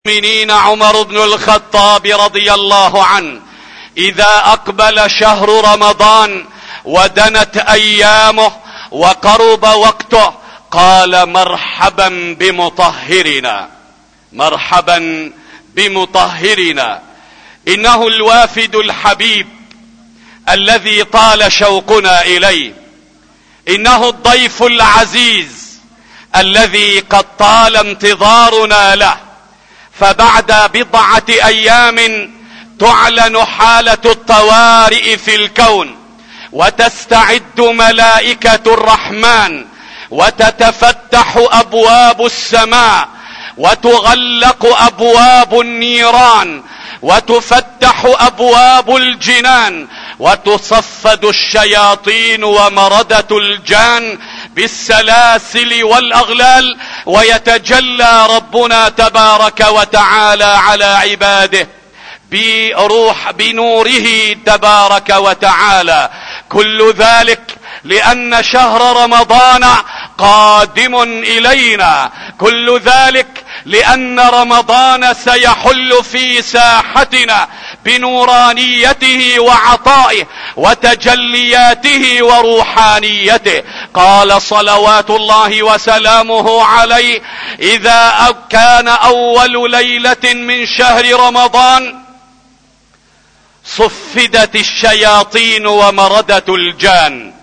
المؤمنين عمر بن الخطاب رضي الله عنه إذا أقبل شهر رمضان ودنت أيامه وقرب وقته قال: مرحبا بمطهرنا، مرحبا بمطهرنا، إنه الوافد الحبيب الذي طال شوقنا إليه، إنه الضيف العزيز الذي قد طال انتظارنا له. فبعد بضعة أيام تعلن حالة الطوارئ في الكون، وتستعد ملائكة الرحمن، وتتفتح أبواب السماء، وتغلق أبواب النيران، وتفتح أبواب الجنان، وتصفد الشياطين ومردة الجان بالسلاسل والأغلال، ويتجلى ربنا تبارك وتعالى على عباده بنوره تبارك وتعالى. كل ذلك لأن شهر رمضان قادم إلينا، كل ذلك لأن رمضان سيحل في ساحتنا بنورانيته وعطائه وتجلياته وروحانيته. قال صلوات الله وسلامه عليه: إذا كان أول ليلة من شهر رمضان صفدت الشياطين ومردة الجان،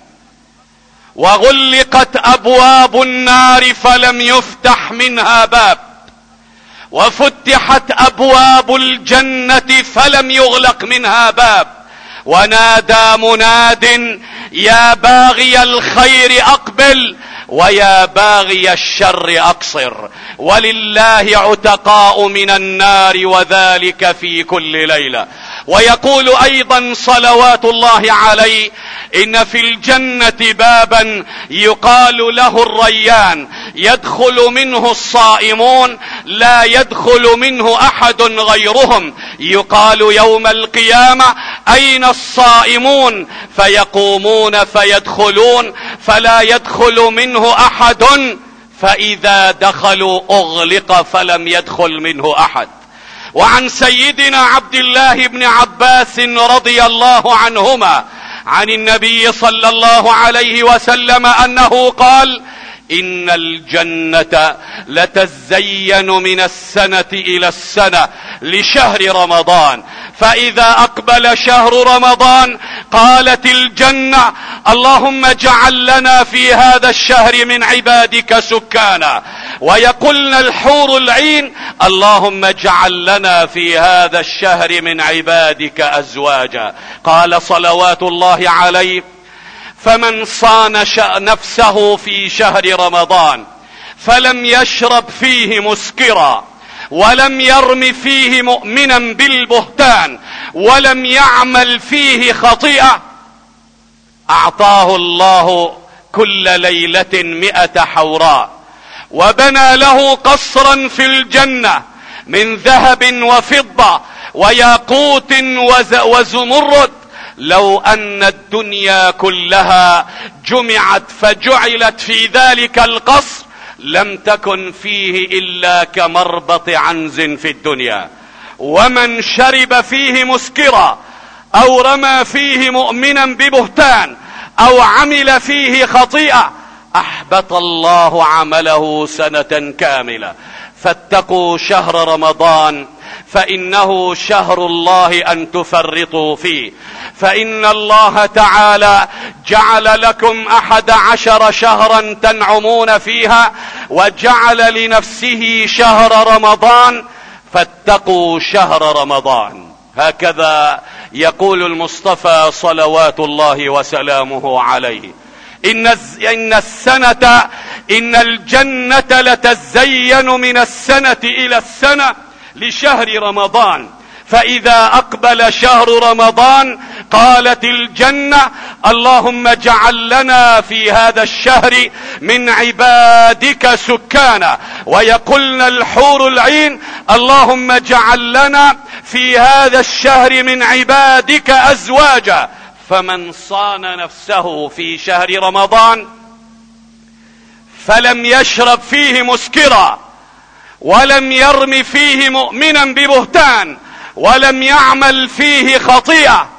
وغلقت أبواب النار فلم يفتح منها باب، وفتحت أبواب الجنة فلم يغلق منها باب، ونادى مناد: يا باغي الخير أقبل، ويا باغي الشر أقصر، ولله عتقاء من النار، وذلك في كل ليلة. ويقول أيضا صلوات الله عليه: إن في الجنة بابا يقال له الريان، يدخل منه الصائمون لا يدخل منه أحد غيرهم، يقال يوم القيامة: أين الصائمون؟ فيقومون فيدخلون فلا يدخل منه أحد، فإذا دخلوا أغلق فلم يدخل منه أحد. وعن سيدنا عبد الله بن عباس رضي الله عنهما عن النبي صلى الله عليه وسلم أنه قال: إن الجنة لتزين من السنة إلى السنة لشهر رمضان، فإذا أقبل شهر رمضان قالت الجنة: اللهم اجعل لنا في هذا الشهر من عبادك سكانا، ويقولن الحور العين: اللهم اجعل لنا في هذا الشهر من عبادك أزواجا. قال صلوات الله عليه: فمن صان نفسه في شهر رمضان فلم يشرب فيه مسكرا، ولم يرم فيه مؤمنا بالبهتان، ولم يعمل فيه خطيئة، أعطاه الله كل ليلة 100 حوراء، وبنى له قصرا في الجنة من ذهب وفضة وياقوت وزمرد، لو أن الدنيا كلها جمعت فجعلت في ذلك القصر لم تكن فيه إلا كمربط عنز في الدنيا. ومن شرب فيه مسكرا، أو رمى فيه مؤمنا ببهتان، أو عمل فيه خطيئة، أحبط الله عمله سنة كاملة. فاتقوا شهر رمضان، فإنه شهر الله أن تفرطوا فيه، فإن الله تعالى جعل لكم 11 شهرا تنعمون فيها، وجعل لنفسه شهر رمضان، فاتقوا شهر رمضان. هكذا يقول المصطفى صلوات الله وسلامه عليه: إن الجنة لتزين من السنة إلى السنة لشهر رمضان، فإذا أقبل شهر رمضان قالت الجنة: اللهم اجعل لنا في هذا الشهر من عبادك سكانا، ويقولن الحور العين: اللهم اجعل لنا في هذا الشهر من عبادك أزواجا. فمن صان نفسه في شهر رمضان فلم يشرب فيه مسكرا، ولم يرم فيه مؤمنا ببهتان ولم يعمل فيه خطيئة،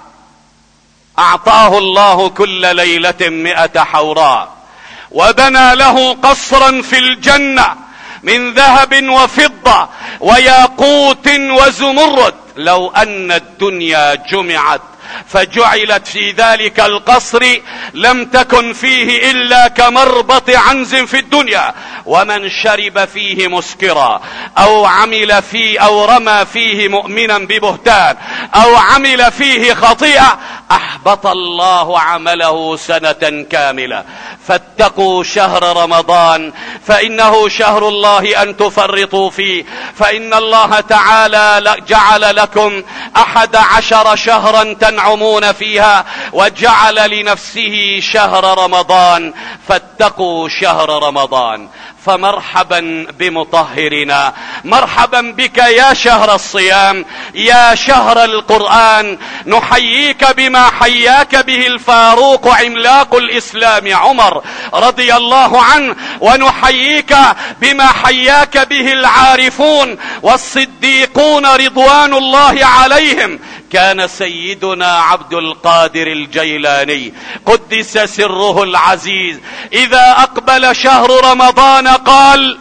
أعطاه الله كل ليلة 100 حوراء، وبنى له قصرا في الجنة من ذهب وفضة وياقوت وزمرد. لو أن الدنيا جمعت فجعلت في ذلك القصر لم تكن فيه إلا كمربط عنز في الدنيا. ومن شرب فيه مسكرا أو عمل فيه أو رمى فيه مؤمنا ببهتان أو عمل فيه خطيئة أحبط الله عمله سنة كاملة. فاتقوا شهر رمضان فإنه شهر الله أن تفرطوا فيه، فإن الله تعالى جعل لكم 11 شهرا تنعمون فيها، وجعل لنفسه شهر رمضان، فاتقوا شهر رمضان. فمرحبا بمطهرنا، مرحبا بك يا شهر الصيام، يا شهر القرآن. نحييك بما حياك به الفاروق عملاق الإسلام عمر رضي الله عنه، ونحييك بما حياك به العارفون والصديقون رضوان الله عليهم. كان سيدنا عبد القادر الجيلاني قدس سره العزيز إذا أقبل شهر رمضان قال: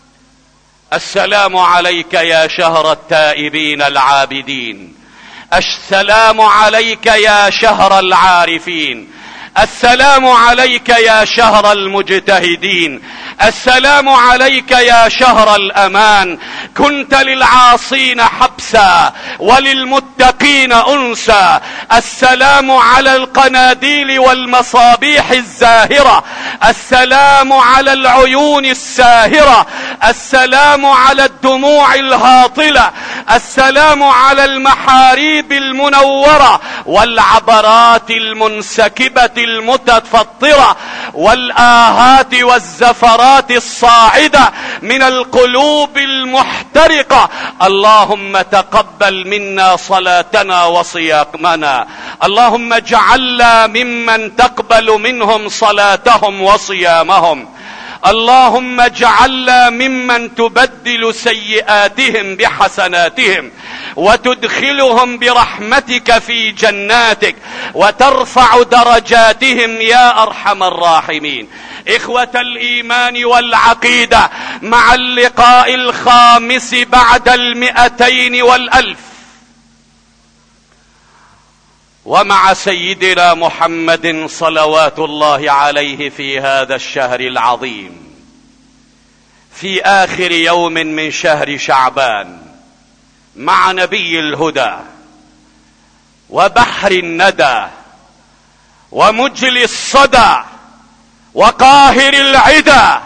السلام عليك يا شهر التائبين العابدين، السلام عليك يا شهر العارفين، السلام عليك يا شهر المجتهدين، السلام عليك يا شهر الأمان. كنت للعاصين حبسا وللمتقين أنسا. السلام على القناديل والمصابيح الزاهرة، السلام على العيون الساهرة، السلام على الدموع الهاطلة، السلام على المحاريب المنورة والعبرات المنسكبة المتفطرة والآهات والزفرات الصاعدة من القلوب المحترقة. اللهم تقبل منا صلاتنا وصيامنا، اللهم اجعلنا ممن تقبل منهم صلاتهم وصيامهم، اللهم اجعلنا ممن تبدل سيئاتهم بحسناتهم وتدخلهم برحمتك في جناتك وترفع درجاتهم يا أرحم الراحمين. إخوة الإيمان والعقيدة، مع اللقاء الخامس بعد 200 والألف، ومع سيدنا محمد صلوات الله عليه في هذا الشهر العظيم، في آخر يوم من شهر شعبان، مع نبي الهدى وبحر الندى ومجلي الصدى وقاهر العدا،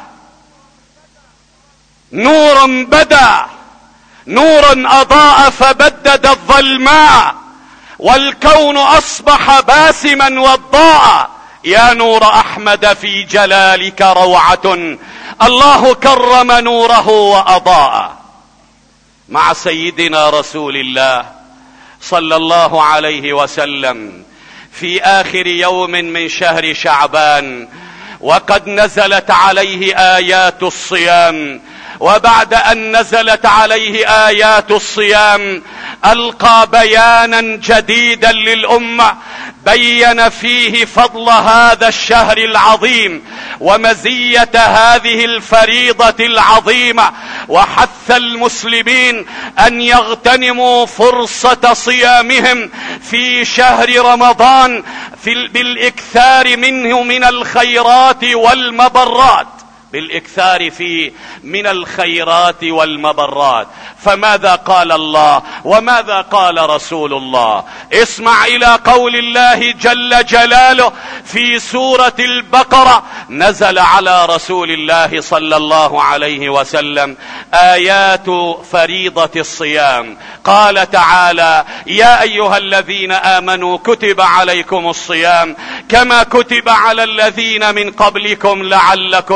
نور بدا، نور أضاء فبدد الظلماء، والكون أصبح باسما وضاء. يا نور أحمد في جلالك روعة، الله كرم نوره وأضاء. مع سيدنا رسول الله صلى الله عليه وسلم في آخر يوم من شهر شعبان، وقد نزلت عليه آيات الصيام. وبعد أن نزلت عليه آيات الصيام ألقى بيانا جديدا للأمة، بين فيه فضل هذا الشهر العظيم ومزية هذه الفريضة العظيمة، وحث المسلمين أن يغتنموا فرصة صيامهم في شهر رمضان بالإكثار منه من الخيرات والمبرات، بالإكثار فيه من الخيرات والمبرات. فماذا قال الله وماذا قال رسول الله؟ اسمع إلى قول الله جل جلاله في سورة البقرة. نزل على رسول الله صلى الله عليه وسلم آيات فريضة الصيام. قال تعالى: يا أيها الذين آمنوا كتب عليكم الصيام كما كتب على الذين من قبلكم لعلكم تتقون.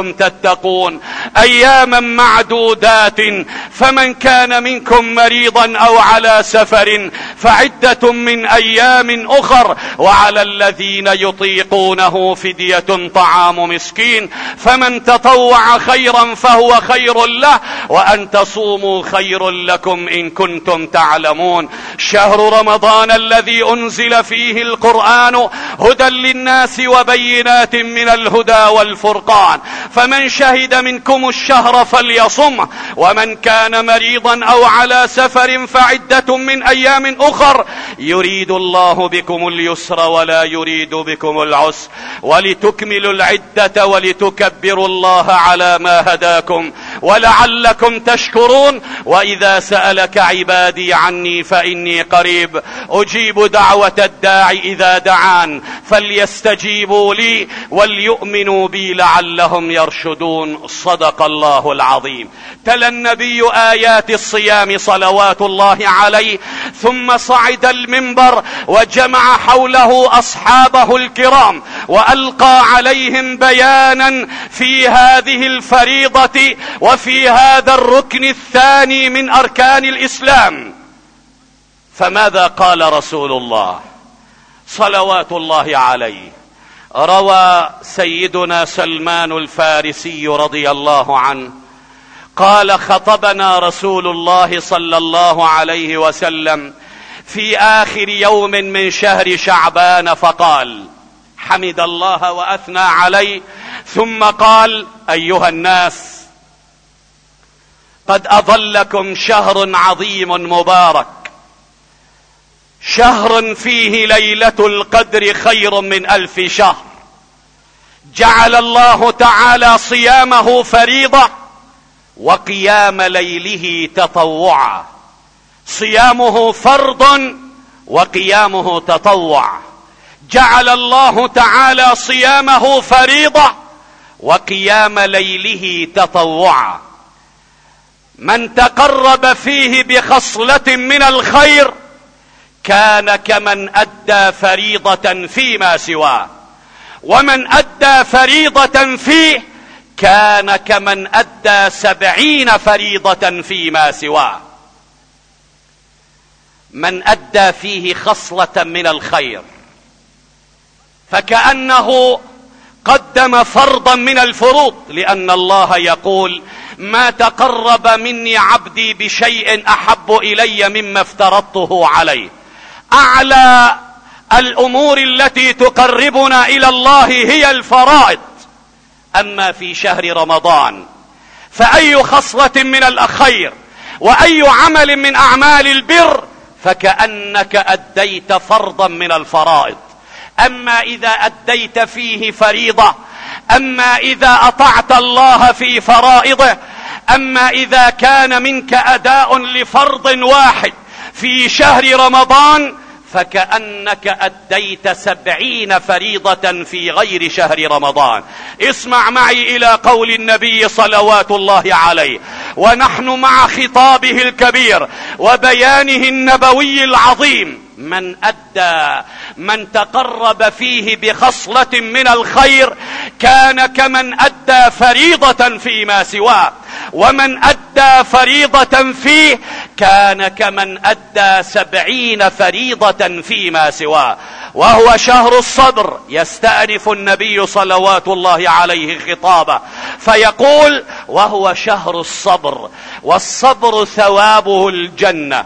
تتقون أياما معدودات، فمن كان منكم مريضا أو على سفر فعدة من أيام أخر، وعلى الذين يطيقونه فدية طعام مسكين، فمن تطوع خيرا فهو خير له، وأن تصوموا خير لكم إن كنتم تعلمون. شهر رمضان الذي أنزل فيه القرآن هدى للناس وبينات من الهدى والفرقان، فمن شهد منكم الشهر فليصم، ومن كان مريضا أو على سفر فعدة من أيام أخر، يريد الله بكم اليسر ولا يريد بكم العسر، ولتكملوا العدة ولتكبروا الله على ما هداكم ولعلكم تشكرون. وإذا سألك عبادي عني فإني قريب أجيب دعوة الداعي إذا دعان، فليستجيبوا لي وليؤمنوا بي لعلهم يرشدون. صدق الله العظيم. تلا النبي آيات الصيام صلوات الله عليه، ثم صعد المنبر وجمع حوله أصحابه الكرام وألقى عليهم بيانا في هذه الفريضة وفي هذا الركن الثاني من أركان الإسلام. فماذا قال رسول الله صلوات الله عليه؟ روى سيدنا سلمان الفارسي رضي الله عنه قال: خطبنا رسول الله صلى الله عليه وسلم في آخر يوم من شهر شعبان فقال، حمد الله وأثنى عليه، ثم قال: أيها الناس، قد أظلكم شهر عظيم مبارك، شهر فيه ليلة القدر خير من 1000 شهر، جعل الله تعالى صيامه فريضة وقيام ليله تطوعا. صيامه فرض وقيامه تطوع، جعل الله تعالى صيامه فريضة وقيام ليله تطوعا. من تقرب فيه بخصلة من الخير كان كمن أدى فريضة فيما سواه، ومن أدى فريضة فيه كان كمن أدى 70 فريضة فيما سواه. من أدى فيه خصلة من الخير فكأنه قدم فرضا من الفروض، لأن الله يقول: ما تقرب مني عبدي بشيء أحب إلي مما افترضته عليه. أعلى الأمور التي تقربنا إلى الله هي الفرائض. أما في شهر رمضان فأي خصلة من الخير وأي عمل من أعمال البر فكأنك أديت فرضا من الفرائض. أما إذا أديت فيه فريضة، أما إذا أطعت الله في فرائضه، أما إذا كان منك أداء لفرض واحد في شهر رمضان فكأنك أديت 70 فريضة في غير شهر رمضان. اسمع معي إلى قول النبي صلوات الله عليه ونحن مع خطابه الكبير وبيانه النبوي العظيم: من تقرب فيه بخصلة من الخير كان كمن أدى فريضة فيما سواه، ومن أدى فريضة فيه كان كمن أدى 70 فريضة فيما سواه. وهو شهر الصبر. يستأنف النبي صلوات الله عليه خطابه فيقول: وهو شهر الصبر، والصبر ثوابه الجنة،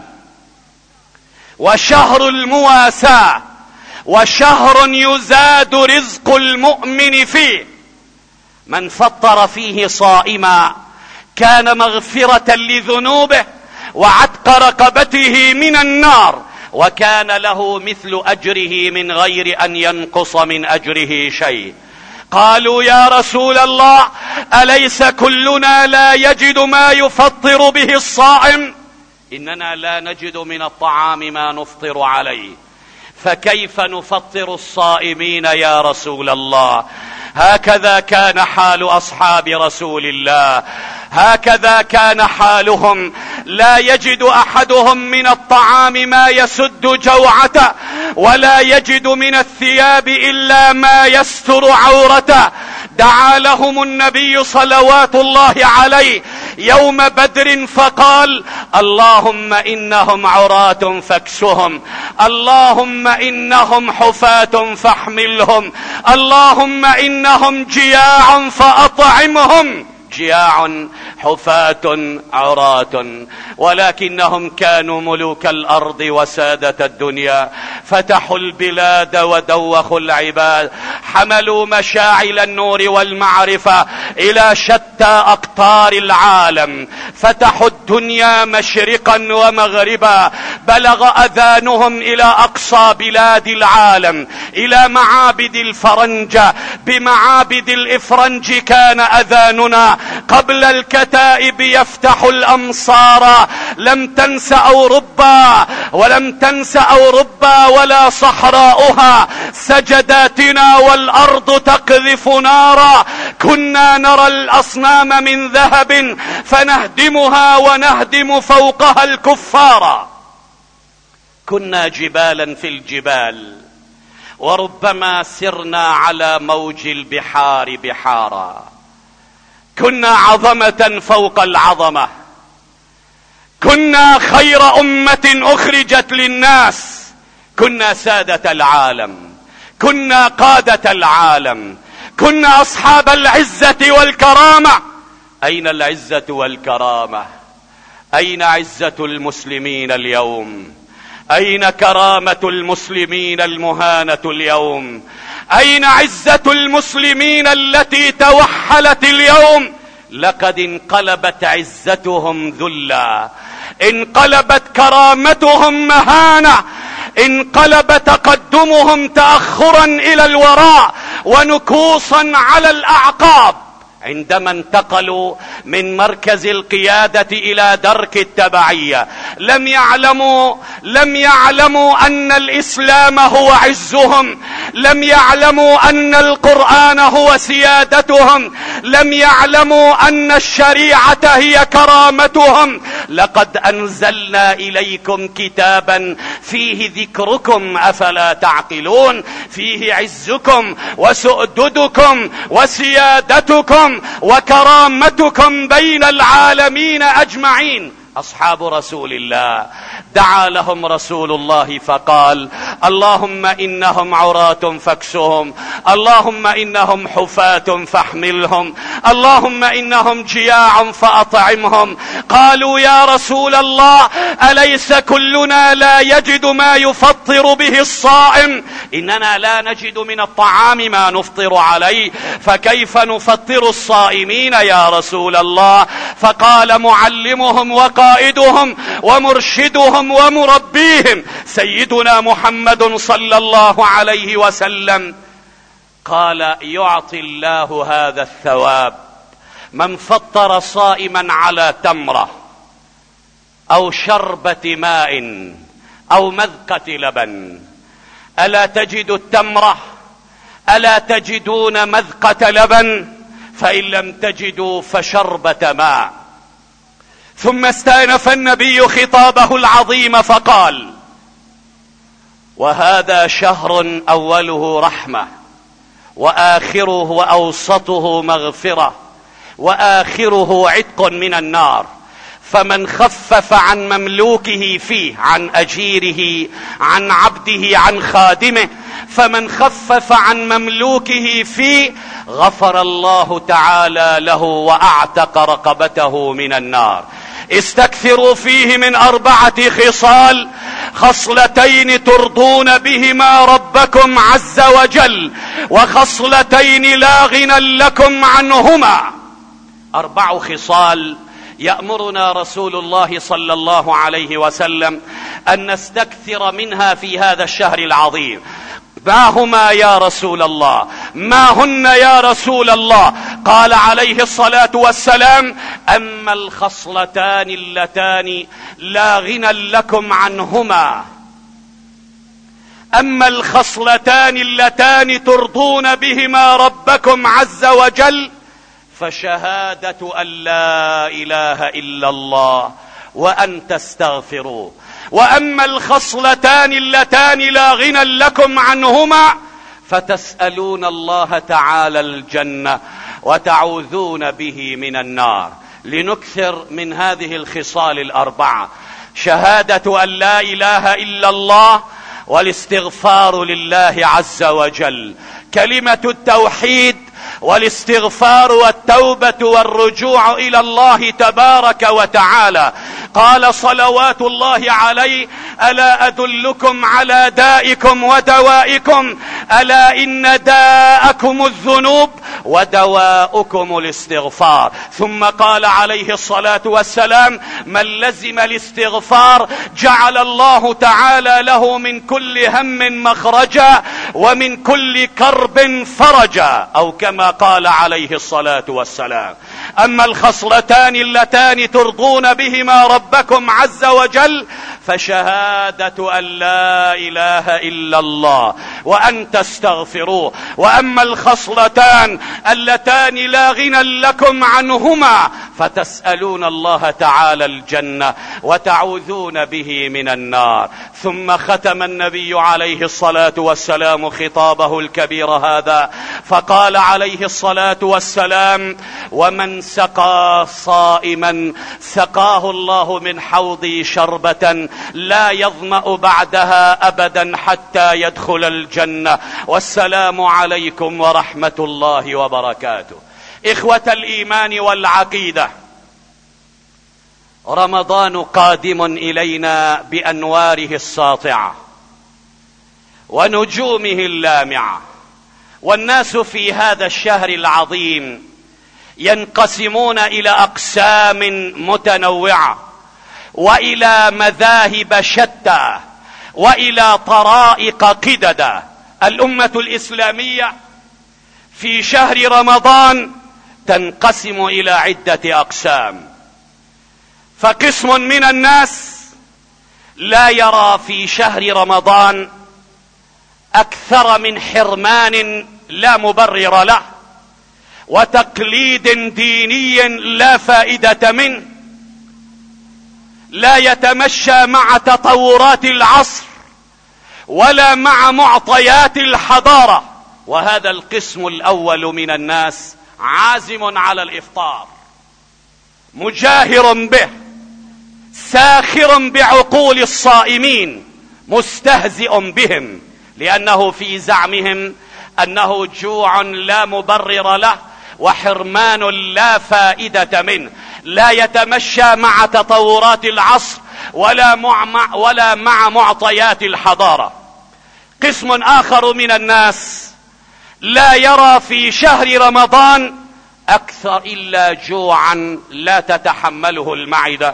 وشهر المواساة، وشهر يزاد رزق المؤمن فيه. من فطر فيه صائما كان مغفرة لذنوبه وعتق رقبته من النار، وكان له مثل أجره من غير أن ينقص من أجره شيء. قالوا: يا رسول الله، أليس كلنا لا يجد ما يفطر به الصائم؟ إننا لا نجد من الطعام ما نفطر عليه، فكيف نفطر الصائمين يا رسول الله؟ هكذا كان حال أصحاب رسول الله، هكذا كان حالهم. لا يجد أحدهم من الطعام ما يسد جوعته، ولا يجد من الثياب إلا ما يستر عورته. دعا لهم النبي صلوات الله عليه يوم بدر فقال: اللهم إنهم عراة فاكسهم، اللهم إنهم حفاة فاحملهم، اللهم إنهم جياع فأطعمهم. جياع حفاة عراة، ولكنهم كانوا ملوك الأرض وسادة الدنيا، فتحوا البلاد ودوخوا العباد، حملوا مشاعل النور والمعرفة إلى شتى أقطار العالم، فتحوا الدنيا مشرقا ومغربا، بلغ أذانهم إلى أقصى بلاد العالم، إلى معابد الفرنجة. بمعابد الإفرنج كان أذاننا قبل الكتائب يفتح الأمصار. لم تنس أوروبا ولم تنس أوروبا ولا صحراؤها سجداتنا، والأرض تقذف نارا. كنا نرى الأصنام من ذهب فنهدمها ونهدم فوقها الكفار. كنا جبالا في الجبال، وربما سرنا على موج البحار بحارا. كنا عظمة فوق العظمة، كنا خير أمة أخرجت للناس، كنا سادة العالم، كنا قادة العالم، كنا أصحاب العزة والكرامة. أين العزة والكرامة؟ أين عزة المسلمين اليوم؟ أين كرامة المسلمين المهانة اليوم؟ أين عزة المسلمين التي توحلت اليوم؟ لقد انقلبت عزتهم ذلا، انقلبت كرامتهم مهانة، انقلب تقدمهم تأخرا إلى الوراء ونكوصا على الأعقاب. عندما انتقلوا من مركز القيادة إلى درك التبعية لم يعلموا أن الإسلام هو عزهم، لم يعلموا أن القرآن هو سيادتهم، لم يعلموا أن الشريعة هي كرامتهم. لقد أنزلنا إليكم كتابا فيه ذكركم أفلا تعقلون، فيه عزكم وسؤددكم وسيادتكم وكرامتكم بين العالمين أجمعين. أصحاب رسول الله دعا لهم رسول الله فقال: اللهم إنهم عراة فاكسهم، اللهم إنهم حفاة فاحملهم، اللهم إنهم جياع فأطعمهم. قالوا: يا رسول الله، أليس كلنا لا يجد ما يفطر به الصائم؟ إننا لا نجد من الطعام ما نفطر عليه، فكيف نفطر الصائمين يا رسول الله؟ فقال معلمهم وقائدهم ومرشدهم ومربيهم سيدنا محمد صلى الله عليه وسلم، قال: يعطي الله هذا الثواب من فطر صائما على تمرة أو شربة ماء أو مذقة لبن. ألا تجد التمرة؟ ألا تجدون مذقة لبن؟ فإن لم تجدوا فشربة ماء. ثم استأنف النبي خطابه العظيم فقال: وهذا شهر أوله رحمة، وآخره وأوسطه مغفرة، وآخره عتق من النار. فمن خفف عن مملوكه فيه، عن أجيره، عن عبده، عن خادمه، فمن خفف عن مملوكه فيه غفر الله تعالى له وأعتق رقبته من النار. استكثروا فيه من 4 خصال: خصلتين ترضون بهما ربكم عز وجل، وخصلتين لا غنى لكم عنهما. 4 خصال يأمرنا رسول الله صلى الله عليه وسلم أن نستكثر منها في هذا الشهر العظيم. ما هما يا رسول الله؟ ما هن يا رسول الله؟ قال عليه الصلاة والسلام: أما الخصلتان اللتان لا غنى لكم عنهما، أما الخصلتان اللتان ترضون بهما ربكم عز وجل، فشهادة أن لا إله إلا الله وأن تستغفروا. وأما الخصلتان اللتان لا غنى لكم عنهما، فتسألون الله تعالى الجنة وتعوذون به من النار. لنكثر من هذه الخصال الأربعة: شهادة أن لا إله إلا الله، والاستغفار لله عز وجل، كلمة التوحيد، والاستغفار والتوبة والرجوع إلى الله تبارك وتعالى. قال صلوات الله عليه: ألا أدلكم على دائكم ودوائكم؟ ألا إن داءكم الذنوب ودواؤكم الاستغفار. ثم قال عليه الصلاة والسلام: من لزم الاستغفار جعل الله تعالى له من كل هم مخرجا ومن كل كرب فرجا، أو كما قال عليه الصلاة والسلام. أما الخصلتان اللتان ترضون بهما ربكم عز وجل فشهادة أن لا إله إلا الله وأن تستغفروه. وأما الخصلتان اللتان لا غنى لكم عنهما فتسألون الله تعالى الجنة وتعوذون به من النار. ثم ختم النبي عليه الصلاة والسلام خطابه الكبير هذا فقال عليه الصلاة والسلام: ومن سقى صائما سقاه الله من حوضي شربة لا يظمأ بعدها أبدا حتى يدخل الجنة. والسلام عليكم ورحمة الله وبركاته. إخوة الإيمان والعقيدة، رمضان قادم إلينا بأنواره الساطعة ونجومه اللامعة، والناس في هذا الشهر العظيم ينقسمون إلى أقسام متنوعة وإلى مذاهب شتى وإلى طرائق قددا. الأمة الإسلامية في شهر رمضان تنقسم إلى عدة أقسام. فقسم من الناس لا يرى في شهر رمضان أكثر من حرمان لا مبرر له وتقليد ديني لا فائدة منه، لا يتمشى مع تطورات العصر ولا مع معطيات الحضارة. وهذا القسم الأول من الناس عازم على الإفطار، مجاهر به، ساخر بعقول الصائمين، مستهزئ بهم، لأنه في زعمهم أنه جوع لا مبرر له وحرمان لا فائدة منه، لا يتمشى مع تطورات العصر ولا مع معطيات الحضارة. قسم آخر من الناس لا يرى في شهر رمضان أكثر إلا جوعا لا تتحمله المعدة،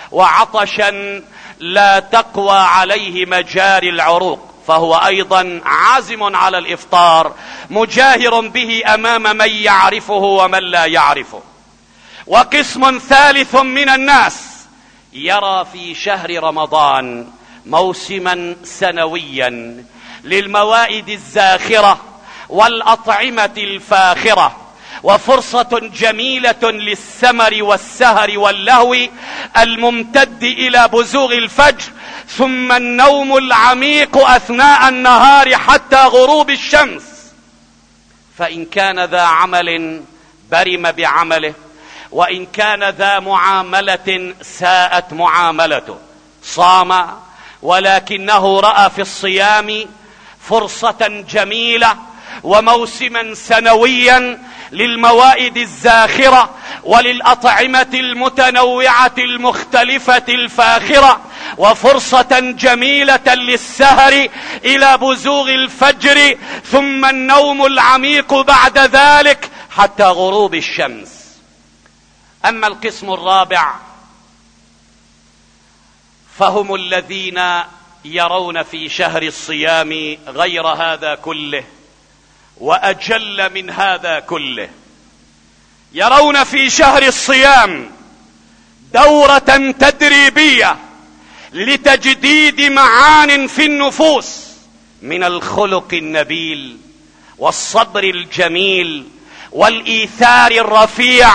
وعطشا لا تقوى عليه مجاري العروق، فهو أيضا عازم على الإفطار، مجاهر به أمام من يعرفه ومن لا يعرفه. وقسم ثالث من الناس يرى في شهر رمضان موسما سنويا للموائد الزاخرة والأطعمة الفاخرة، وفرصة جميلة للسمر والسهر واللهو الممتد إلى بزوغ الفجر، ثم النوم العميق أثناء النهار حتى غروب الشمس. فإن كان ذا عمل برم بعمله، وإن كان ذا معاملة ساءت معاملته. صام ولكنه رأى في الصيام فرصة جميلة وموسما سنويا للموائد الزاخرة وللأطعمة المتنوعة المختلفة الفاخرة، وفرصة جميلة للسهر إلى بزوغ الفجر، ثم النوم العميق بعد ذلك حتى غروب الشمس. أما القسم الرابع فهم الذين يرون في شهر الصيام غير هذا كله وأجل من هذا كله. يرون في شهر الصيام دورة تدريبية لتجديد معان في النفوس من الخلق النبيل والصبر الجميل والإيثار الرفيع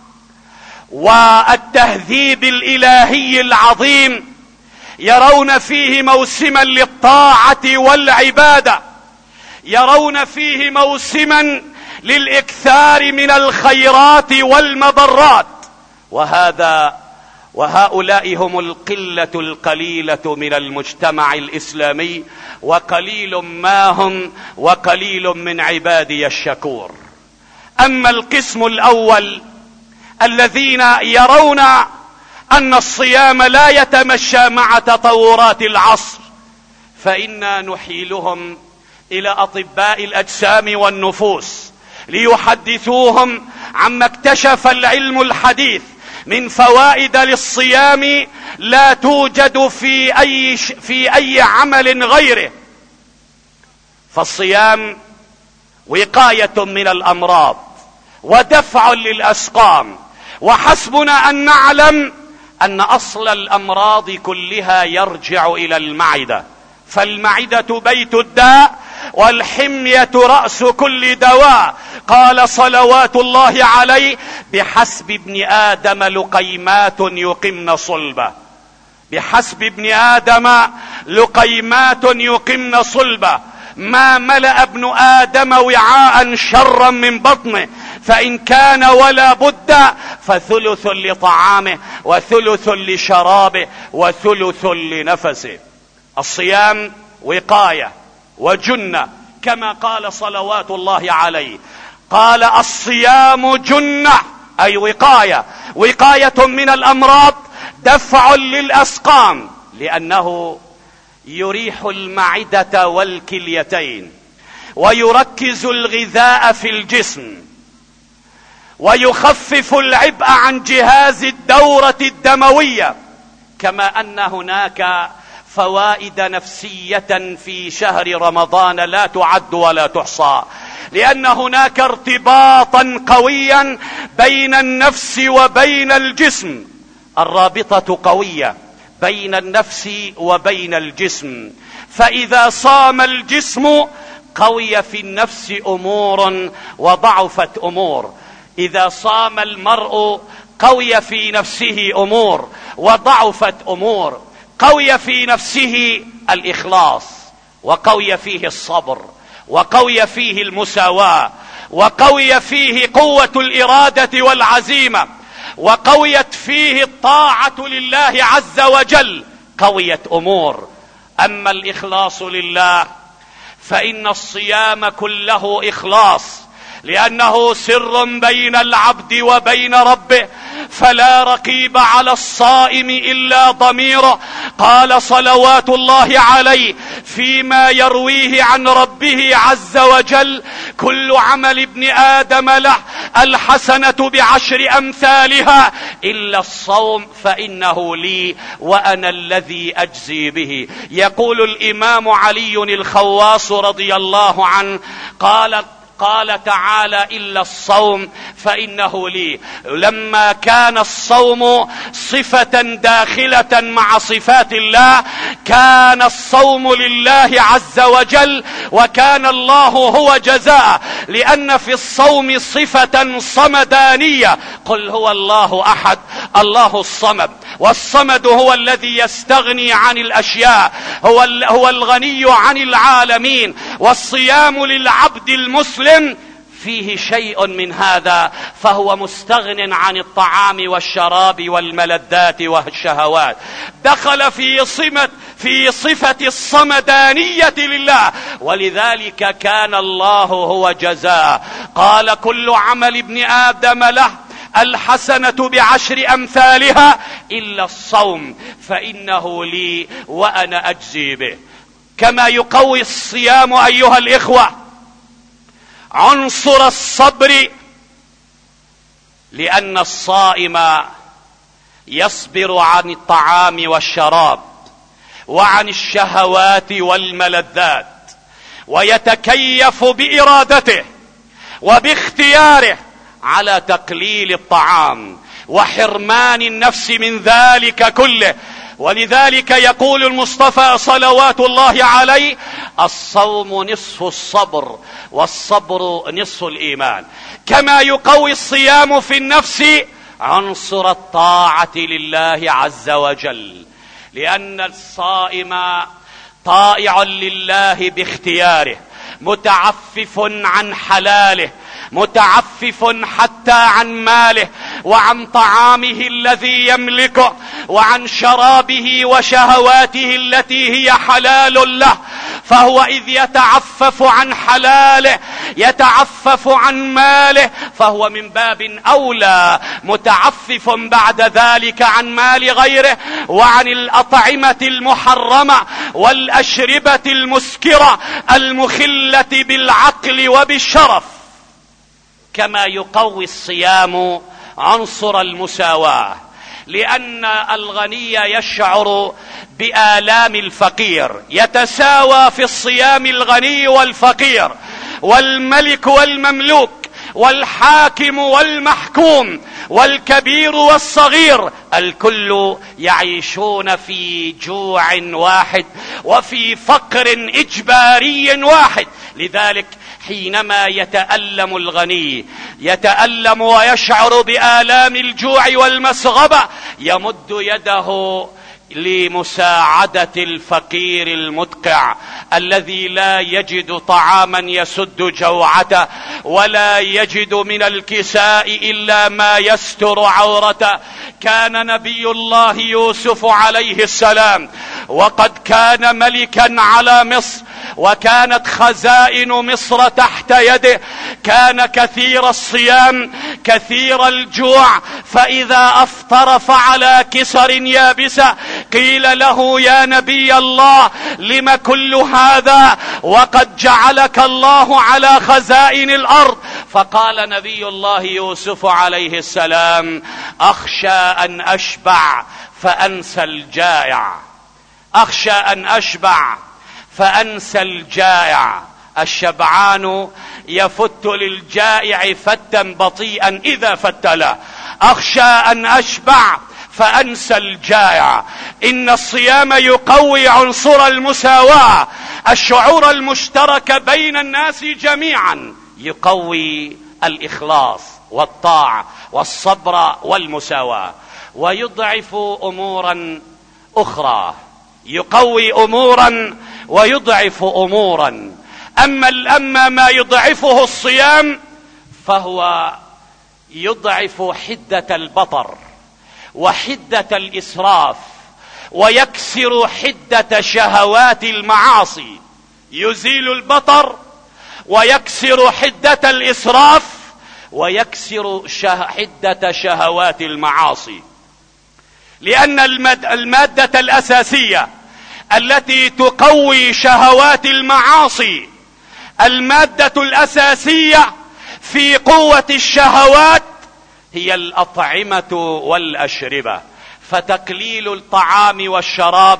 والتهذيب الإلهي العظيم. يرون فيه موسما للطاعة والعبادة، يرون فيه موسما للإكثار من الخيرات والمبرات، وهؤلاء هم القلة القليلة من المجتمع الإسلامي، وقليل ما هم وقليل من عبادي الشكور. أما القسم الأول الذين يرون أن الصيام لا يتمشى مع تطورات العصر، فإنا نحيلهم إلى أطباء الأجسام والنفوس ليحدثوهم عما اكتشف العلم الحديث من فوائد للصيام لا توجد في أي عمل غيره. فالصيام وقاية من الأمراض ودفع للأسقام، وحسبنا أن نعلم أن أصل الأمراض كلها يرجع إلى المعدة، فالمعدة بيت الداء والحمية رأس كل دواء. قال صلوات الله عليه: بحسب ابن آدم لقيمات يقمن صلبه. بحسب ابن آدم لقيمات يقمن صلبه. ما ملأ ابن آدم وعاء شرا من بطنه، فإن كان ولا بد فثلث لطعامه وثلث لشرابه وثلث لنفسه. الصيام وقاية وجنة، كما قال صلوات الله عليه، قال: الصيام جنة، أي وقاية من الأمراض، دفع للأسقام، لأنه يريح المعدة والكليتين، ويركز الغذاء في الجسم، ويخفف العبء عن جهاز الدورة الدموية. كما أن هناك فوائد نفسية في شهر رمضان لا تعد ولا تحصى، لأن هناك ارتباطا قويا بين النفس وبين الجسم. الرابطة قوية بين النفس وبين الجسم، فإذا صام الجسم قوي في النفس أمور وضعفت أمور. إذا صام المرء قوي في نفسه أمور وضعفت أمور. قوي في نفسه الإخلاص، وقوي فيه الصبر، وقوي فيه المساواة، وقوي فيه قوة الإرادة والعزيمة، وقويت فيه الطاعة لله عز وجل. قويت أمور. أما الإخلاص لله فإن الصيام كله إخلاص، لأنه سر بين العبد وبين ربه، فلا رقيب على الصائم إلا ضميره. قال صلوات الله عليه فيما يرويه عن ربه عز وجل: كل عمل ابن آدم له الحسنة بعشر أمثالها إلا الصوم فإنه لي وأنا الذي أجزي به. يقول الإمام علي الخواص رضي الله عنه: قال تعالى: إلا الصوم فإنه لي. لما كان الصوم صفة داخلة مع صفات الله، كان الصوم لله عز وجل، وكان الله هو جزاء، لأن في الصوم صفة صمدانية. قل هو الله أحد الله الصمد، والصمد هو الذي يستغني عن الأشياء، هو الغني عن العالمين. والصيام للعبد المسلم فيه شيء من هذا، فهو مستغن عن الطعام والشراب والملذات والشهوات. دخل في صفة الصمدانية لله، ولذلك كان الله هو جزاء. قال: كل عمل ابن آدم له الحسنة بعشر أمثالها إلا الصوم فإنه لي وأنا أجزي به. كما يقوي الصيام أيها الإخوة عنصر الصبر، لأن الصائم يصبر عن الطعام والشراب وعن الشهوات والملذات، ويتكيف بإرادته وباختياره على تقليل الطعام وحرمان النفس من ذلك كله. ولذلك يقول المصطفى صلوات الله عليه: الصوم نصف الصبر والصبر نصف الإيمان. كما يقوي الصيام في النفس عنصر الطاعة لله عز وجل، لأن الصائم طائع لله باختياره، متعفف عن حلاله، متعفف حتى عن ماله وعن طعامه الذي يملكه وعن شرابه وشهواته التي هي حلال له، فهو إذ يتعفف عن حلاله يتعفف عن ماله، فهو من باب أولى متعفف بعد ذلك عن مال غيره وعن الأطعمة المحرمة والأشربة المسكرة المخلة بالعقل وبالشرف. كما يقوي الصيام عنصر المساواة، لأن الغني يشعر بآلام الفقير، يتساوى في الصيام الغني والفقير والملك والمملوك والحاكم والمحكوم والكبير والصغير، الكل يعيشون في جوع واحد وفي فقر إجباري واحد. لذلك حينما يتألم الغني، يتألم ويشعر بآلام الجوع والمسغبة، يمد يده لمساعدة الفقير المدقع الذي لا يجد طعاما يسد جوعته ولا يجد من الكساء إلا ما يستر عورته. كان نبي الله يوسف عليه السلام وقد كان ملكا على مصر، وكانت خزائن مصر تحت يده، كان كثير الصيام كثير الجوع، فإذا أفطر فعلى كسر يابسة قيل له يا نبي الله لم كل هذا وقد جعلك الله على خزائن الأرض؟ فقال نبي الله يوسف عليه السلام أخشى أن أشبع فأنسى الجائع، أخشى أن أشبع فأنسى الجائع. الشبعان يفت للجائع فتا بطيئا إذا فت له، أخشى أن أشبع فأنسى الجائع. إن الصيام يقوي عنصر المساواة، الشعور المشترك بين الناس جميعا، يقوي الإخلاص والطاعة والصبر والمساواة، ويضعف أمورا أخرى، يقوي أمورا ويضعف أمورا. أما ما يضعفه الصيام فهو يضعف حدة البطر وحدة الإسراف، ويكسر حدة شهوات المعاصي، يزيل البطر ويكسر حدة الإسراف ويكسر حدة شهوات المعاصي. لأن المادة الأساسية التي تقوي شهوات المعاصي، المادة الأساسية في قوة الشهوات هي الأطعمة والأشربة، فتقليل الطعام والشراب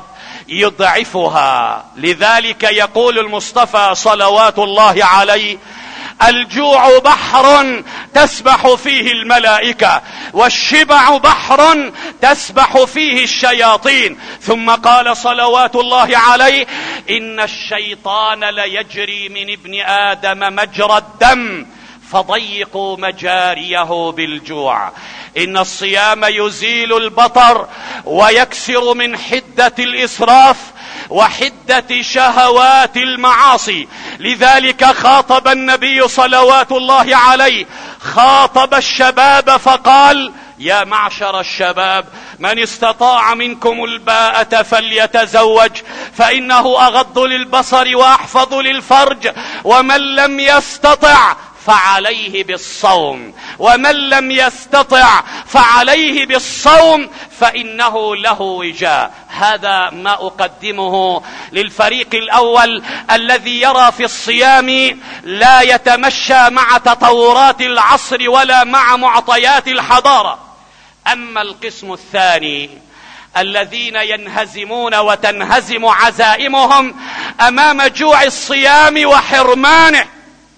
يضعفها. لذلك يقول المصطفى صلوات الله عليه الجوع بحر تسبح فيه الملائكة، والشبع بحر تسبح فيه الشياطين. ثم قال صلوات الله عليه إن الشيطان ليجري من ابن آدم مجرى الدم فضيقوا مجاريه بالجوع. إن الصيام يزيل البطر ويكسر من حدة الإسراف وحدة شهوات المعاصي. لذلك خاطب النبي صلوات الله عليه، خاطب الشباب فقال يا معشر الشباب من استطاع منكم الباءة فليتزوج فإنه أغض للبصر وأحفظ للفرج، ومن لم يستطع فعليه بالصوم، ومن لم يستطع فعليه بالصوم فإنه له وجاء. هذا ما أقدمه للفريق الأول الذي يرى في الصيام لا يتمشى مع تطورات العصر ولا مع معطيات الحضارة. أما القسم الثاني الذين ينهزمون وتنهزم عزائمهم أمام جوع الصيام وحرمانه،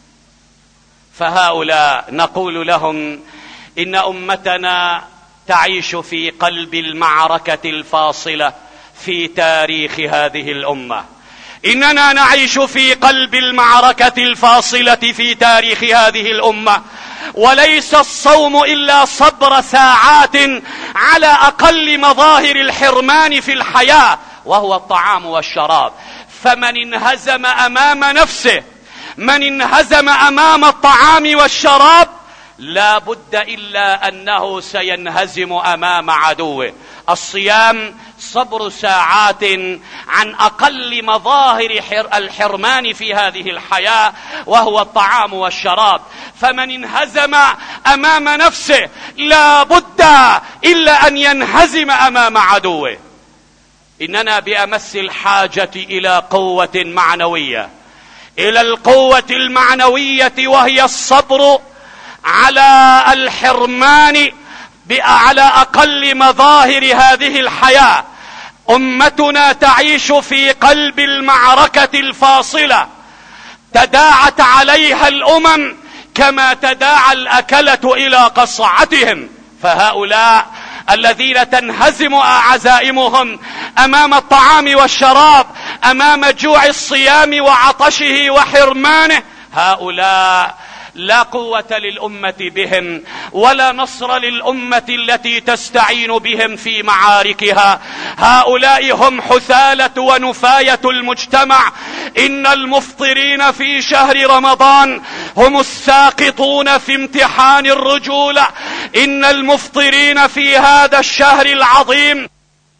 فهؤلاء نقول لهم إن أمتنا تعيش في قلب المعركة الفاصلة في تاريخ هذه الأمة. إننا نعيش في قلب المعركة الفاصلة في تاريخ هذه الأمة، وليس الصوم إلا صبر ساعات على أقل مظاهر الحرمان في الحياة وهو الطعام والشراب. فمن انهزم أمام نفسه، من انهزم امام الطعام والشراب لا بد الا انه سينهزم امام عدوه. الصيام صبر ساعات عن اقل مظاهر الحرمان في هذه الحياة، وهو الطعام والشراب. فمن انهزم امام نفسه لا بد الا ان ينهزم امام عدوه. اننا بامس الحاجة الى قوة معنوية، الى القوة المعنوية، وهي الصبر على الحرمان على اقل مظاهر هذه الحياة. امتنا تعيش في قلب المعركة الفاصلة، تداعت عليها الامم كما تداعى الاكلة الى قصعتهم. فهؤلاء الذين تنهزم عزائمهم امام الطعام والشراب، امام جوع الصيام وعطشه وحرمانه، هؤلاء لا قوة للأمة بهم، ولا نصر للأمة التي تستعين بهم في معاركها. هؤلاء هم حثالة ونفاية المجتمع. إن المفطرين في شهر رمضان هم الساقطون في امتحان الرجولة. إن المفطرين في هذا الشهر العظيم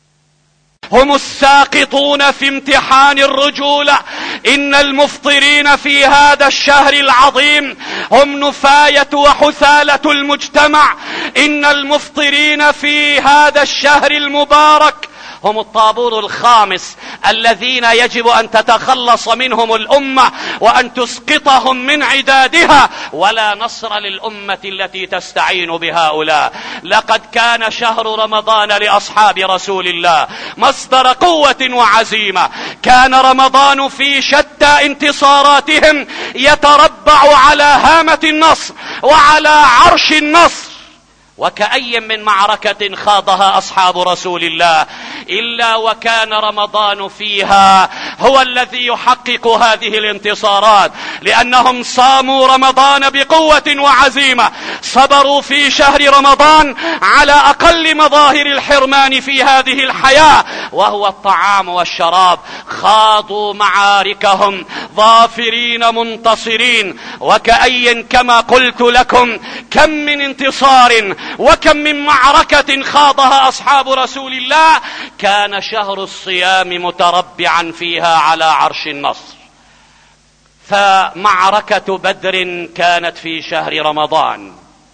هم الساقطون في امتحان الرجولة. إن المفطرين في هذا الشهر العظيم هم نفاية وحثالة المجتمع. إن المفطرين في هذا الشهر المبارك هم الطابور الخامس الذين يجب أن تتخلص منهم الأمة وأن تسقطهم من عدادها، ولا نصر للأمة التي تستعين بهؤلاء. لقد كان شهر رمضان لأصحاب رسول الله مصدر قوة وعزيمة. كان رمضان في شتى انتصاراتهم يتربع على هامة النصر وعلى عرش النصر. وكأي من معركة خاضها أصحاب رسول الله إلا وكان رمضان فيها هو الذي يحقق هذه الانتصارات، لأنهم صاموا رمضان بقوة وعزيمة، صبروا في شهر رمضان على أقل مظاهر الحرمان في هذه الحياة وهو الطعام والشراب. خاضوا معاركهم ظافرين منتصرين. وكأي كما قلت لكم كم من انتصار وكم من معركة خاضها أصحاب رسول الله كان شهر الصيام متربعا فيها على عرش النصر. فمعركة بدر كانت في شهر رمضان،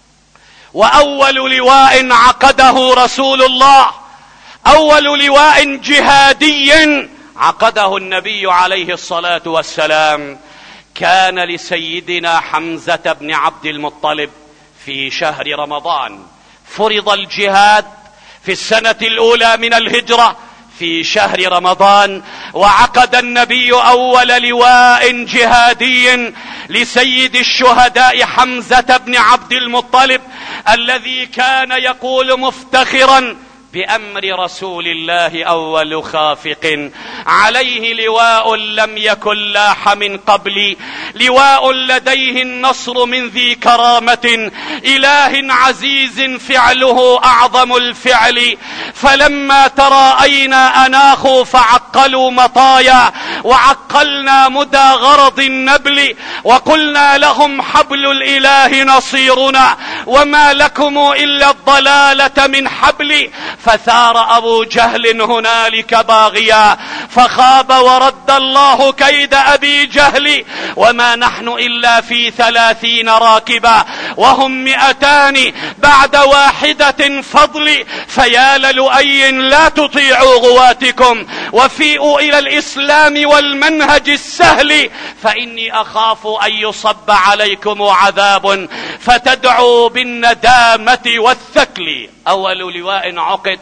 وأول لواء عقده رسول الله، أول لواء جهادي عقده النبي عليه الصلاة والسلام، كان لسيدنا حمزة بن عبد المطلب في شهر رمضان. فرض الجهاد في السنة الأولى من الهجرة في شهر رمضان، وعقد النبي أول لواء جهادي لسيد الشهداء حمزة بن عبد المطلب، الذي كان يقول مفتخرا بأمر رسول الله أول خافق عليه لواء لم يكن لاح من قبلي، لواء لديه النصر من ذي كرامة، إله عزيز فعله أعظم الفعل. فلما تراءينا أناخوا فعقلوا مطايا، وعقلنا مدى غرض النبل، وقلنا لهم حبل الإله نصيرنا، وما لكم إلا الضلالة من حبل. فثار أبو جهل هنالك باغيا، فخاب ورد الله كيد أبي جهل. وما نحن إلا في 30 راكبا وهم 200 بعد واحدة فضل. فيا للؤي لا تطيعوا غواتكم وفيئوا إلى الإسلام والمنهج السهل، فإني أخاف أن يصب عليكم عذاب فتدعوا بالندامة والثكل. أول لواء عقد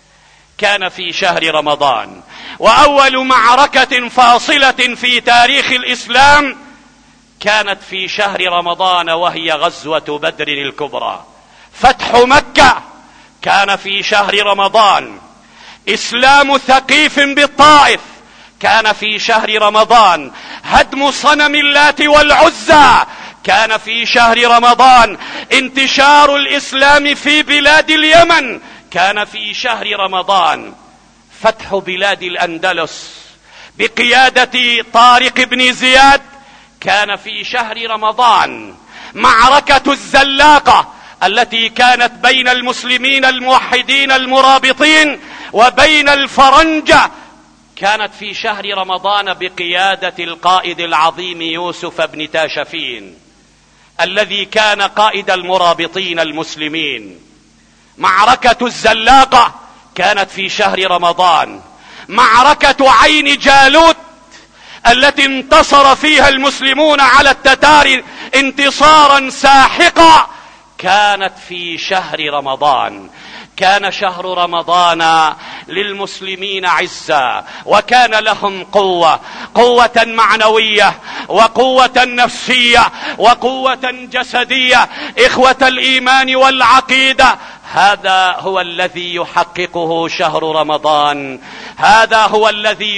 كان في شهر رمضان، وأول معركة فاصلة في تاريخ الإسلام كانت في شهر رمضان، وهي غزوة بدر الكبرى. فتح مكة كان في شهر رمضان. إسلام ثقيف بالطائف كان في شهر رمضان. هدم صنم اللات والعزى كان في شهر رمضان. انتشار الإسلام في بلاد اليمن كان في شهر رمضان. فتح بلاد الأندلس بقيادة طارق بن زياد كان في شهر رمضان معركة الزلاقة التي كانت بين المسلمين الموحدين المرابطين وبين الفرنجة، كانت في شهر رمضان بقيادة القائد العظيم يوسف بن تاشفين الذي كان قائد المرابطين المسلمين. معركة الزلاقة كانت في شهر رمضان. معركة عين جالوت التي انتصر فيها المسلمون على التتار انتصارا ساحقا كانت في شهر رمضان. كان شهر رمضان للمسلمين عزا، وكان لهم قوة معنوية وقوة نفسية وقوة جسدية. إخوة الإيمان والعقيدة، هذا هو الذي يحققه شهر رمضان، هذا هو الذي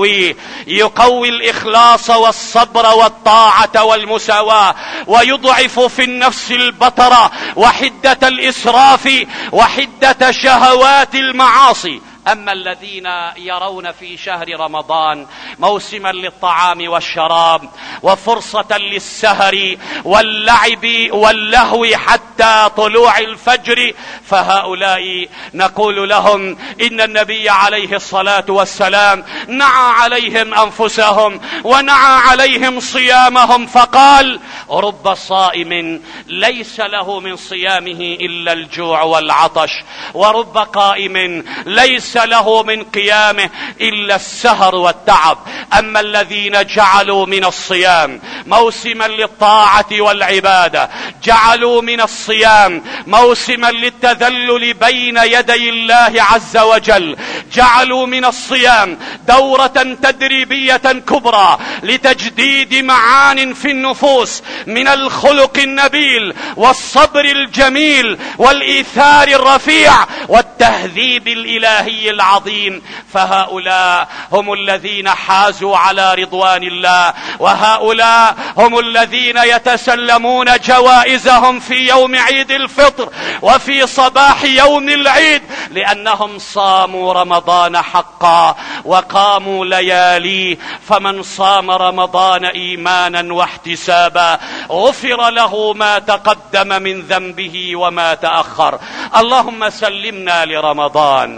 يقوي الإخلاص والصبر والطاعة والمساواة، ويضعف في النفس البطر وحدة الإسراف وحدة شهوات المعاصي. أما الذين يرون في شهر رمضان موسما للطعام والشراب وفرصة للسهر واللعب واللهو حتى طلوع الفجر، فهؤلاء نقول لهم إن النبي عليه الصلاة والسلام نعى عليهم أنفسهم ونعى عليهم صيامهم، فقال: رب صائم ليس له من صيامه إلا الجوع والعطش، ورب قائم ليس له من قيامه إلا السهر والتعب. أما الذين جعلوا من الصيام موسما للطاعة والعبادة، جعلوا من الصيام موسما للتذلل بين يدي الله عز وجل، جعلوا من الصيام دورة تدريبية كبرى لتجديد معان في النفوس من الخلق النبيل والصبر الجميل والإيثار الرفيع والتهذيب الإلهي العظيم، فهؤلاء هم الذين حازوا على رضوان الله، وهؤلاء هم الذين يتسلمون جوائزهم في يوم عيد الفطر وفي صباح يوم العيد، لأنهم صاموا رمضان حقا وقاموا لياليه. فمن صام رمضان إيمانا واحتسابا غفر له ما تقدم من ذنبه وما تأخر. اللهم سلمنا لرمضان،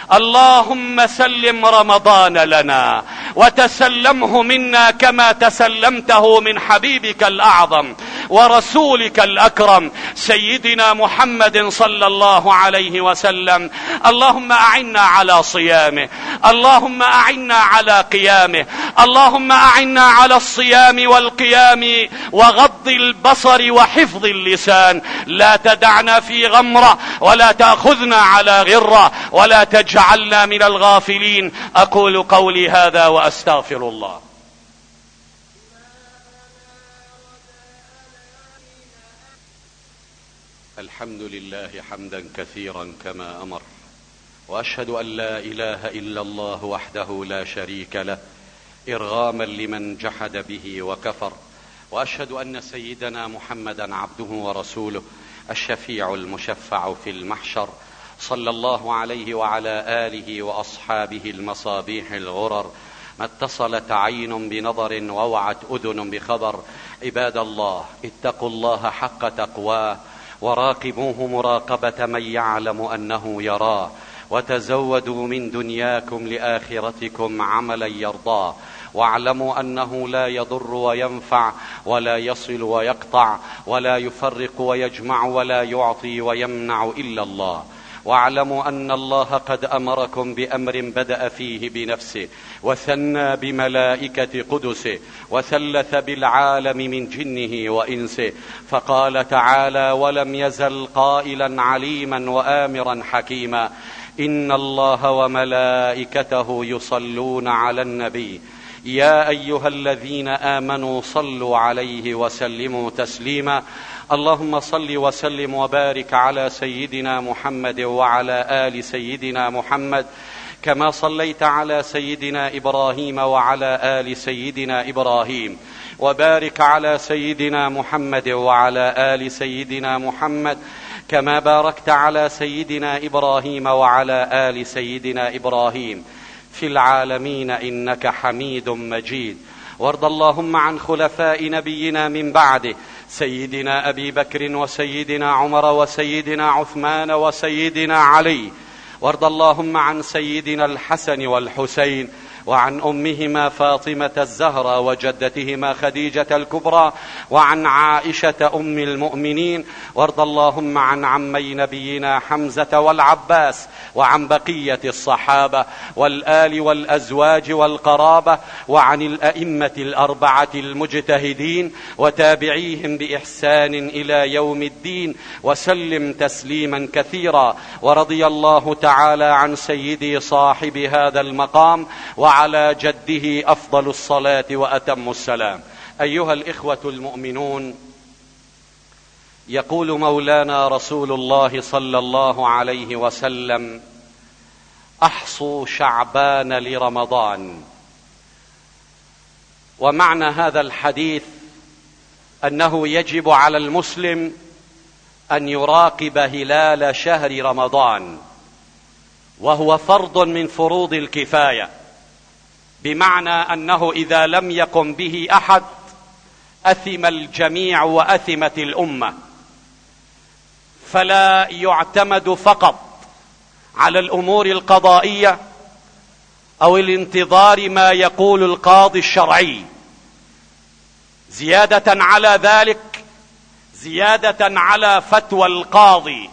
اللهم سلم رمضان لنا وتسلمه منا كما تسلمته من حبيبك الأعظم ورسولك الأكرم سيدنا محمد صلى الله عليه وسلم. اللهم أعنا على صيامه، اللهم أعنا على قيامه، اللهم أعنا على الصيام والقيام وغض البصر وحفظ اللسان. لا تدعنا في غمرة ولا تأخذنا على غرة ولا تجعلنا من الغافلين. أقول قولي هذا وأستغفر الله. الحمد لله حمدا كثيرا كما أمر، وأشهد أن لا إله إلا الله وحده لا شريك له إرغاما لمن جحد به وكفر، وأشهد أن سيدنا محمدا عبده ورسوله الشفيع المشفع في المحشر، صلى الله عليه وعلى آله وأصحابه المصابيح الغرر، ما اتصلت عين بنظر ووعت أذن بخبر. عباد الله، اتقوا الله حق تقواه وراقبوه مراقبة من يعلم أنه يراه، وتزودوا من دنياكم لآخرتكم عملا يرضاه، واعلموا أنه لا يضر وينفع ولا يصل ويقطع ولا يفرق ويجمع ولا يعطي ويمنع إلا الله. واعلموا أن الله قد أمركم بأمر بدأ فيه بنفسه وثنى بملائكة قدسه وثلث بالعالم من جنه وإنسه، فقال تعالى: ولم يزل قائلا عليما وآمرا حكيما: إن الله وملائكته يصلون على النبي يا أيها الذين آمنوا صلوا عليه وسلموا تسليما. اللهم صل وسلم وبارك على سيدنا محمد وعلى آل سيدنا محمد، كما صليت على سيدنا إبراهيم وعلى آل سيدنا إبراهيم، وبارك على سيدنا محمد وعلى آل سيدنا محمد، كما باركت على سيدنا إبراهيم وعلى آل سيدنا إبراهيم في العالمين إنك حميد مجيد. وارض اللهم عن خلفاء نبينا من بعده سيدنا أبي بكر وسيدنا عمر وسيدنا عثمان وسيدنا علي. وارض اللهم عن سيدنا الحسن والحسين وعن أمهما فاطمة الزهراء وجدتهما خديجة الكبرى وعن عائشة أم المؤمنين. وارض اللهم عن عمي نبينا حمزة والعباس وعن بقية الصحابة والآل والأزواج والقرابة وعن الأئمة الأربعة المجتهدين وتابعيهم بإحسان إلى يوم الدين وسلم تسليما كثيرا. ورضي الله تعالى عن سيدي صاحب هذا المقام وعلى جده أفضل الصلاة وأتم السلام. أيها الإخوة المؤمنون، يقول مولانا رسول الله صلى الله عليه وسلم: أحصوا شعبان لرمضان. ومعنى هذا الحديث أنه يجب على المسلم أن يراقب هلال شهر رمضان، وهو فرض من فروض الكفاية، بمعنى أنه إذا لم يقم به أحد أثم الجميع وأثمت الأمة. فلا يعتمد فقط على الأمور القضائية أو الانتظار ما يقول القاضي الشرعي. زيادة على ذلك، زيادة على فتوى القاضي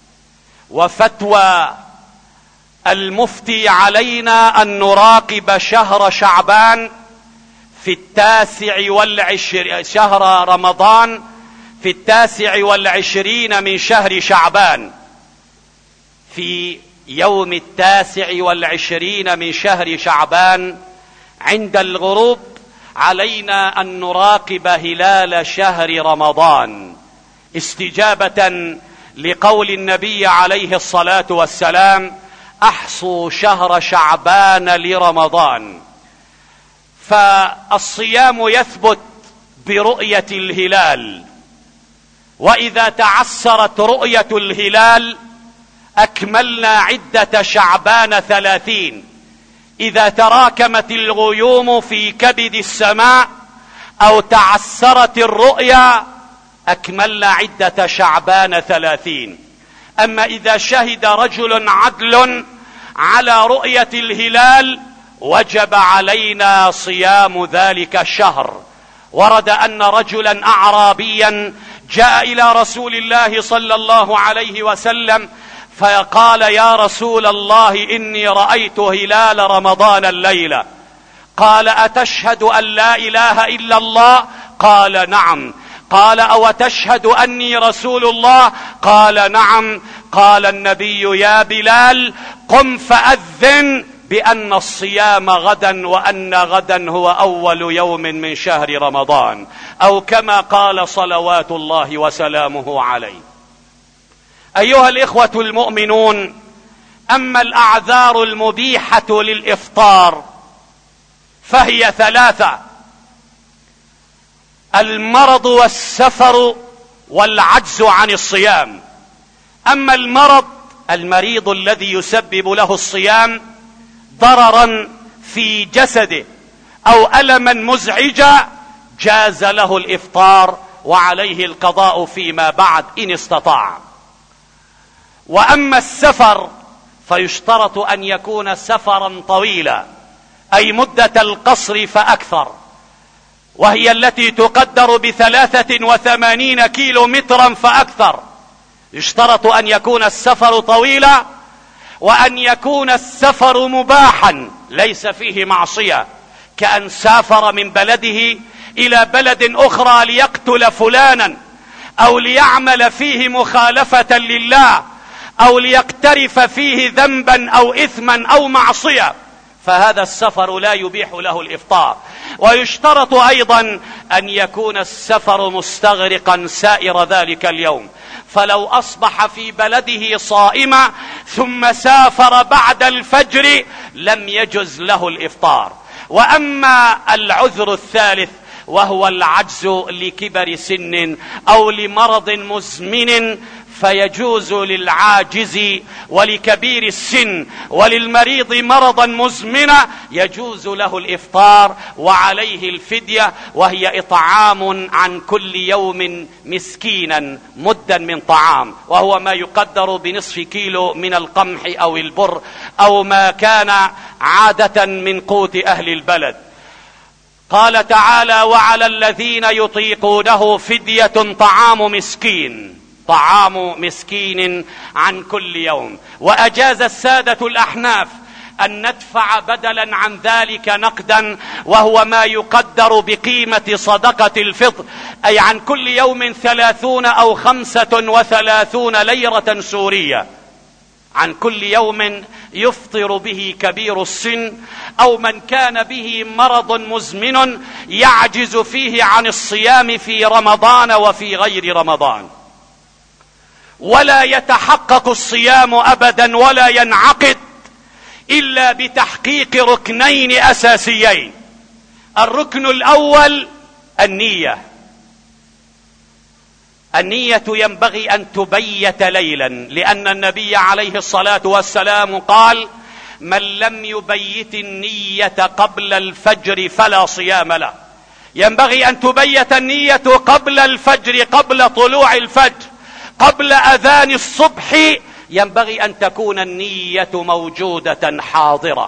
وفتوى المفتي، علينا أن نراقب شهر شعبان في 29 شهر رمضان في 29 من شهر شعبان. في يوم 29 من شهر شعبان عند الغروب علينا أن نراقب هلال شهر رمضان، استجابة لقول النبي عليه الصلاة والسلام: أحصوا شهر شعبان لرمضان. فالصيام يثبت برؤية الهلال، وإذا تعسرت رؤية الهلال أكملنا عدة شعبان 30. إذا تراكمت الغيوم في كبد السماء أو تعسرت الرؤيا أكملنا عدة شعبان 30. أما إذا شهد رجل عدل على رؤية الهلال وجب علينا صيام ذلك الشهر. ورد أن رجلا أعرابيا جاء إلى رسول الله صلى الله عليه وسلم فقال: يا رسول الله، إني رأيت هلال رمضان الليلة. قال: أتشهد أن لا إله إلا الله؟ قال: نعم. قال: أو تشهد أني رسول الله؟ قال: نعم. قال النبي: يا بلال، قم فأذن بأن الصيام غدا، وأن غدا هو أول يوم من شهر رمضان، أو كما قال صلوات الله وسلامه عليه. أيها الإخوة المؤمنون، أما الأعذار المبيحة للإفطار فهي 3: المرض والسفر والعجز عن الصيام. أما المريض الذي يسبب له الصيام ضررا في جسده أو ألما مزعجا جاز له الإفطار وعليه القضاء فيما بعد إن استطاع. وأما السفر فيشترط أن يكون سفرا طويلا، أي مدة القصر فأكثر، وهي التي تقدر ب83 كيلومترا فأكثر. يشترط أن يكون السفر طويلا، وأن يكون السفر مباحا ليس فيه معصية، كأن سافر من بلده إلى بلد أخرى ليقتل فلانا، أو ليعمل فيه مخالفة لله، أو ليقترف فيه ذنبا أو إثما أو معصية، فهذا السفر لا يبيح له الإفطار. ويشترط أيضا أن يكون السفر مستغرقا سائر ذلك اليوم، فلو أصبح في بلده صائما ثم سافر بعد الفجر لم يجز له الإفطار. وأما العذر الثالث وهو العجز لكبر سن أو لمرض مزمن فيجوز للعاجز ولكبير السن وللمريض مرضا مزمنا يجوز له الإفطار وعليه الفدية، وهي إطعام عن كل يوم مسكينا مدا من طعام، وهو ما يقدر بنصف كيلو من القمح أو البر أو ما كان عادة من قوت أهل البلد. قال تعالى: وعلى الذين يطيقونه فدية طعام مسكين عن كل يوم. وأجاز السادة الأحناف أن ندفع بدلا عن ذلك نقدا، وهو ما يقدر بقيمة صدقة الفطر، أي عن كل يوم 30 أو 35 ليرة سورية، عن كل يوم يفطر به كبير السن أو من كان به مرض مزمن يعجز فيه عن الصيام في رمضان وفي غير رمضان. ولا يتحقق الصيام أبدا ولا ينعقد إلا بتحقيق ركنين أساسيين. الركن الأول النية ينبغي أن تبيت ليلا، لأن النبي عليه الصلاة والسلام قال: من لم يبيت النية قبل الفجر فلا صيام له. ينبغي أن تبيت النية قبل الفجر، قبل طلوع الفجر، قبل أذان الصبح، ينبغي أن تكون النية موجودة حاضرة.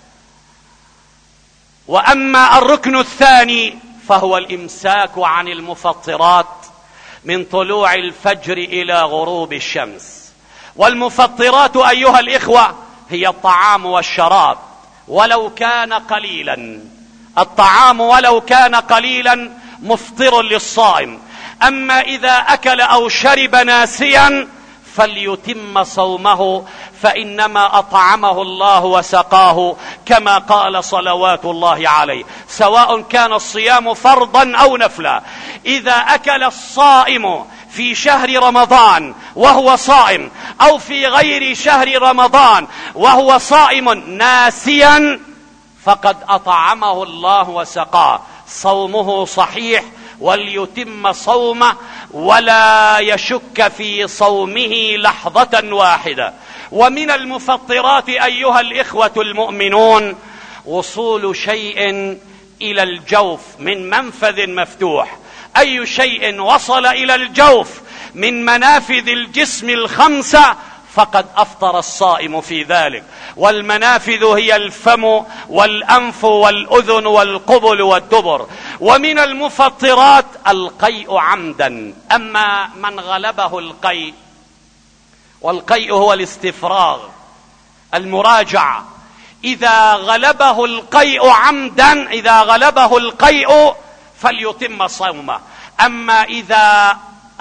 وأما الركن الثاني فهو الإمساك عن المفطرات من طلوع الفجر إلى غروب الشمس. والمفطرات أيها الإخوة هي الطعام والشراب ولو كان قليلا. الطعام ولو كان قليلا مفطر للصائم، أما إذا أكل أو شرب ناسيا فليتم صومه، فإنما أطعمه الله وسقاه، كما قال صلوات الله عليه، سواء كان الصيام فرضا أو نفلا. إذا أكل الصائم في شهر رمضان وهو صائم، أو في غير شهر رمضان وهو صائم ناسيا، فقد أطعمه الله وسقاه، صومه صحيح، وليتم صومه ولا يشك في صومه لحظة واحدة. ومن المفطرات أيها الإخوة المؤمنون وصول شيء إلى الجوف من منفذ مفتوح. أي شيء وصل إلى الجوف من منافذ الجسم الخمسة فقد أفطر الصائم في ذلك. والمنافذ هي الفم والأنف والأذن والقبل والدبر. ومن المفطرات القيء عمدا. أما من غلبه القيء، والقيء هو الاستفراغ، المراجعة، إذا غلبه القيء عمدا، إذا غلبه القيء فليتم صومه. أما إذا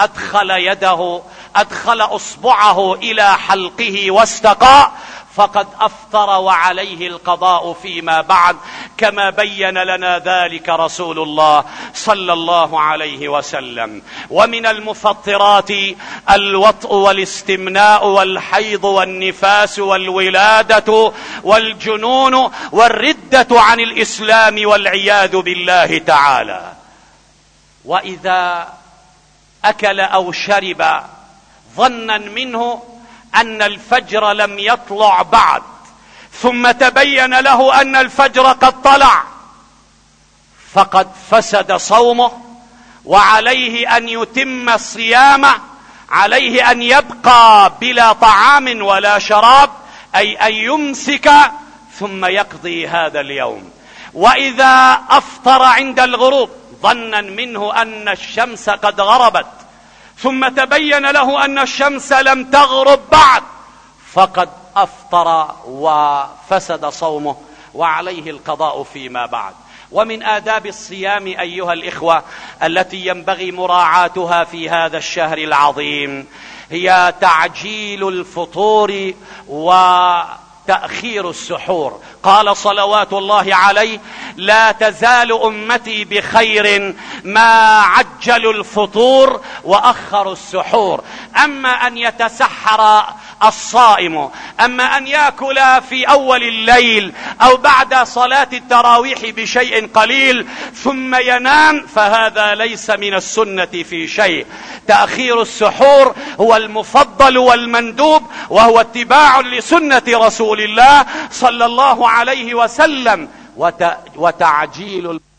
أدخل أصبعه إلى حلقه واستقاء فقد أفطر وعليه القضاء فيما بعد، كما بين لنا ذلك رسول الله صلى الله عليه وسلم. ومن المفطرات الوطء والاستمناء والحيض والنفاس والولادة والجنون والردة عن الإسلام والعياذ بالله تعالى. وإذا أكل أو شرب ظنا منه أن الفجر لم يطلع بعد، ثم تبين له أن الفجر قد طلع، فقد فسد صومه، وعليه أن يتم صيامه، عليه أن يبقى بلا طعام ولا شراب، أي أن يمسك ثم يقضي هذا اليوم. وإذا أفطر عند الغروب ظنا منه أن الشمس قد غربت، ثم تبين له أن الشمس لم تغرب بعد، فقد أفطر وفسد صومه وعليه القضاء فيما بعد. ومن آداب الصيام أيها الإخوة التي ينبغي مراعاتها في هذا الشهر العظيم هي تعجيل الفطور وتأخير السحور. قال صلوات الله عليه: لا تزال أمتي بخير ما عجلوا الفطور وأخروا السحور. أما أن يتسحر الصائم. أما أن يأكل في أول الليل أو بعد صلاة التراويح بشيء قليل ثم ينام فهذا ليس من السنة في شيء. تأخير السحور هو المفضل والمندوب، وهو اتباع لسنة رسول الله صلى الله عليه وسلم. وتعجيل